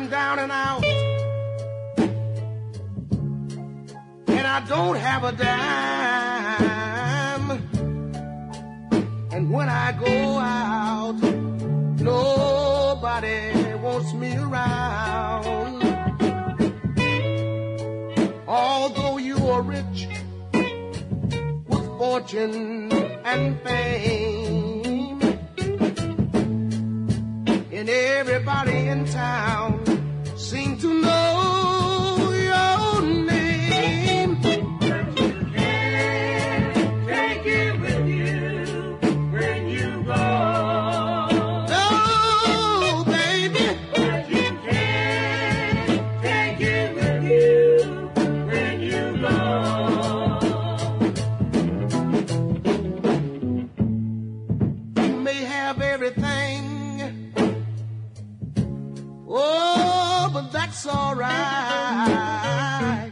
I'm down and out, and I don't have a dime. And when I go out, nobody wants me around. Although you are rich with fortune and fame, and everybody in town seems to know your name. But you can't take it with you when you go. No, baby. But you can't take it with you when you go. You may have everything, oh, but that's all right,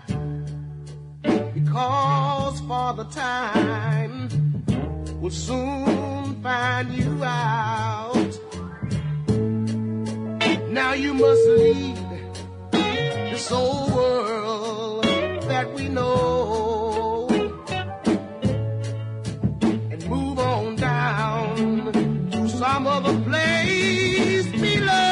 because Father Time will soon find you out. Now you must leave this old world that we know and move on down to some other place below.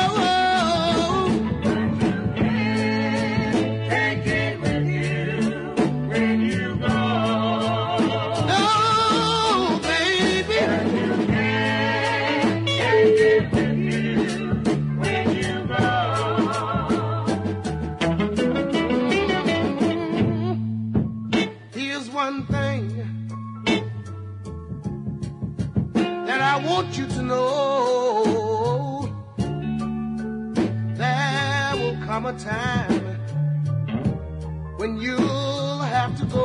I want you to know there will come a time when you'll have to go.